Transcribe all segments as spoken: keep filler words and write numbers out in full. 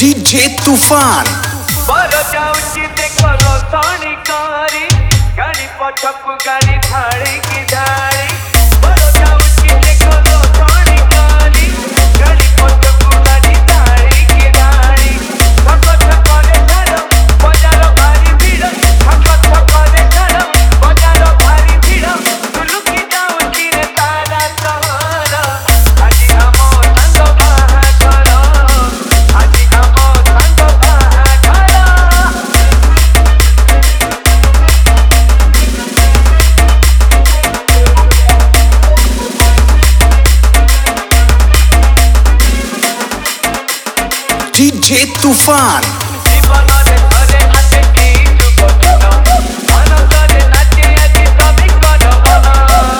DJ तूफान बरो जाऊची देखो रोसानी कारी गाड़ी पछकु गाड़ी धाड़ी की धाड़ी बरो जाऊची देखो रोसानी कारी गाड़ी पछकु गाड़ी धाड़ी की धाड़ी थको थको रे छाड़ो बजारो भारी भीड़ थको थको रे छाड़ो बजारो भारी भीड़ तुलुकी जाऊची रे तारा सहरा आजी हमो संग बाहा करो आजी हमो संग बाहा करो डीजे तूफान जीवନରେ ଘରେ ଆସେ କି ଯୁବଦିନ ଆନନ୍ଦରେ ନାଚେ ଆଜି ସଭିଙ୍କର ମନ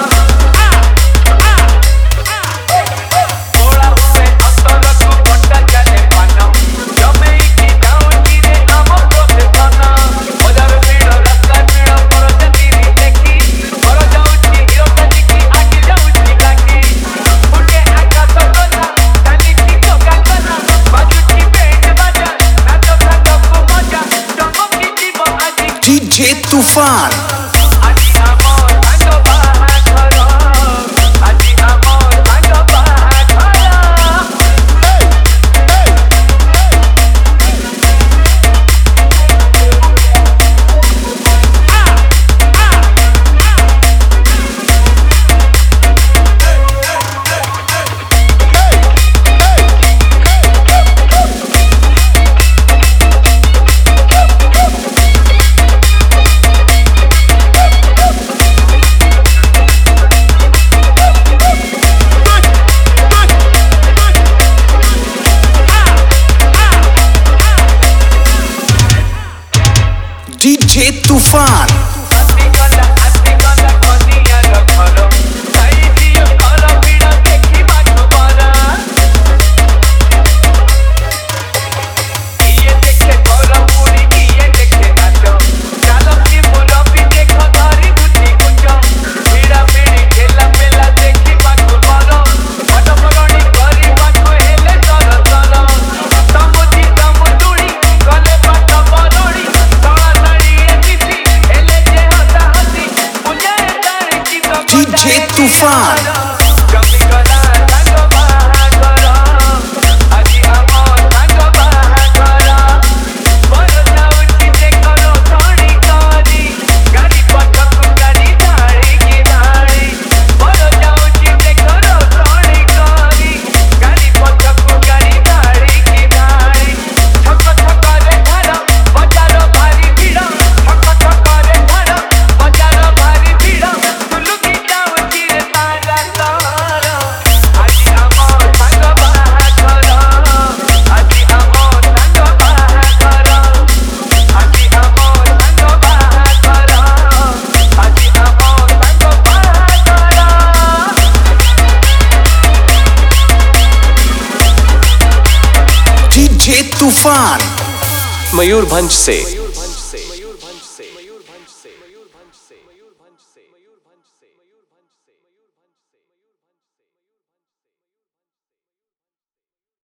ବୋଳା ହୁଏ ଅତରକୁ ବଟା ଚାଲେ ପାନ ଜମେଇକି ଯାଉଁଛି ରେ ଆମ ପ୍ରୋସେସନ ବଜାର ଭିଡ଼ ରାସ୍ତା ଭିଡ଼ ପରଜାତିରି ଦେଖି ଘର ଯାଉଛି ହିରୋ ସାଜିକି ଆଗି ଯାଉଛି କାକି ଫୁଟେ ଆକାଶ ଗଲା ଚାଲିଛି କୋକା କଲା ବାଜୁଛି ବେଣ୍ଡ ବାଜା ନାଚ ସାଙ୍ଗକୁ ମଜା ଚମକି ଯିବ ଆଜି डीजे तूफान ଆଜି ଆମ ସାଙ୍ଗ ବାହାଘର ଆଜି ଆମ ସାଙ୍ଗ ବାହାଘର डीजे तूफान ଆସି ଗଲା ଆସି ଗଲା କନିଆର ଘର ଯାଇ ଦିଅ ଘର ଭିଡ଼ ଦେଖିବାକୁ ବର କିଏ ଦେଖେ ଘର ପୁଣି କିଏ ଦେଖେ ନାଚ ଚାଲଛି ମୁରବି ଦେଖ ଧରି ବୁଝି କୁଚ ଭିଡ଼ା ଭିଡ଼ି ଠେଲା ପେଲା ଦେଖିବାକୁ ବର ମଟମରଣି କରିବାକୁ ହେଲେ ତର ତର ତମୁଚି ତମୁଚୁଳି ଗଲେ ପାଟ ବରଣି ତଳା ତଳି ଏମିତି ହେଲେ ଯେ ହସା ହସି ପୂଜାରେ ତାରିଛି ତ डीजे तूफान ଜମିଗଲା ସାଙ୍ଗ ବାହାଘର ଆଜି ଆମ ସାଙ୍ଗ ବାହାଘର ବର ଯାଉଛି ଦେଖ ରୋଷଣୀ କରି ଗାଡ଼ି ପଛକୁ ଗାଡ଼ି ଧାଡ଼ିକି ଧାଡ଼ି ବର ଯାଉଛି ଦେଖ ରୋଷଣୀ କରି ଗାଡ଼ି ପଛକୁ ଗାଡ଼ି ଧାଡ଼ିକି ଧାଡ଼ି ଛକ ଛକରେ ଧାର ବଜାର ଭାରି ଭିଡ଼ ଛକ ଛକରେ ଧାର ବଜାର ଭାରି ଭିଡ଼ ତୁଲୁକି ଯାଉଛି ରେ ତାରା ସହର ଆଜି ଆମ ସାଙ୍ଗ ବାହାଘର ଆଜି ଆମ ସାଙ୍ଗ ବାହାଘର ଆଜି ଆମ ସାଙ୍ଗ ବାହାଘର ଆଜି ଆମ ସାଙ୍ଗ ବାହାଘର डीजे तूफान मयूरभंज से